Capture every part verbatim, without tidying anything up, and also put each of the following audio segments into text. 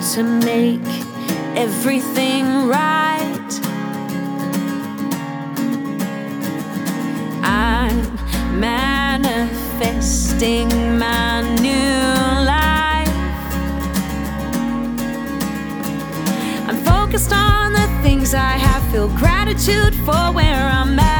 to make everything right. I'm manifesting my new life. I'm focused on the things I have, feel gratitude for where I'm at.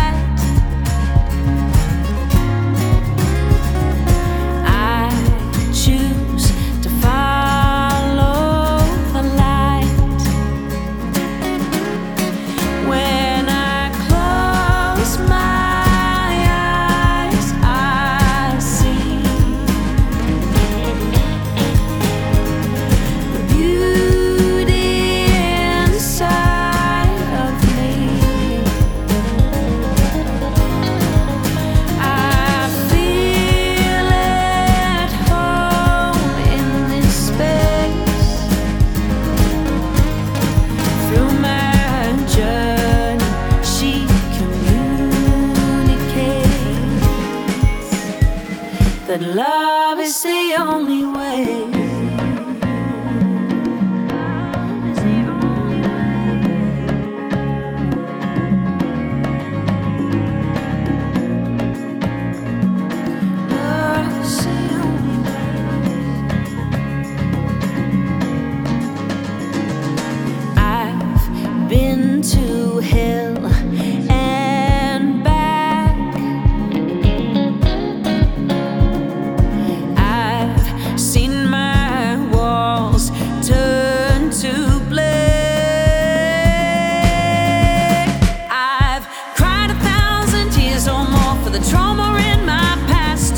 That love is the only way. Love is the only way. I've been to hell and back. I've seen my walls turn to black. I've cried a thousand tears or more for the trauma in my past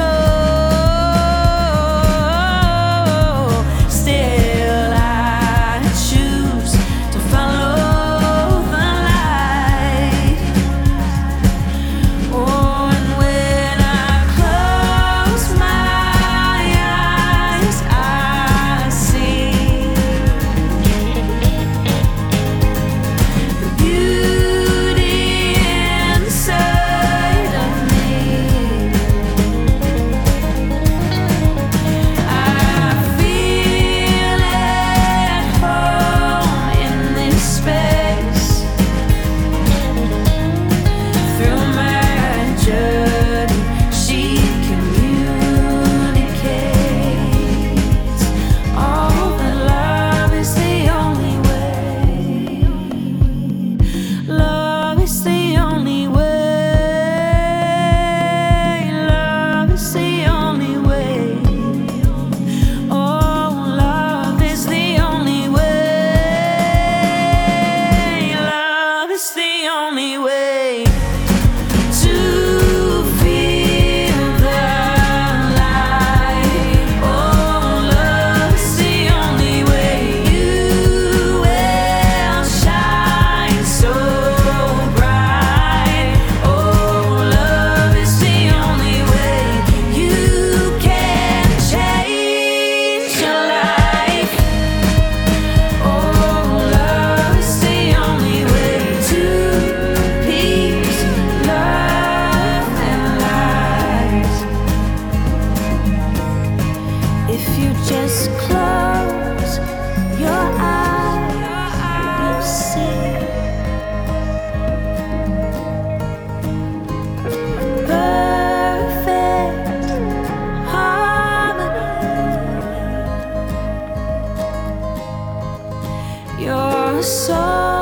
untold. Still I choose to follow the light. Oh, and when I close my eyes, I see the beauty inside of me. I feel at home in this space. Through my journey, she communicates. Oh, that love is the only way. Love is the only way. Love is the only way. Oh, love is the only way. Love is the only way to feel the light. Oh, love is the only way. You will shine so bright. Oh, love is the only way. You can change your life. Oh, love is the only way to peace, love, and light. If you just close your eyes, you'll see perfect harmony. Your soul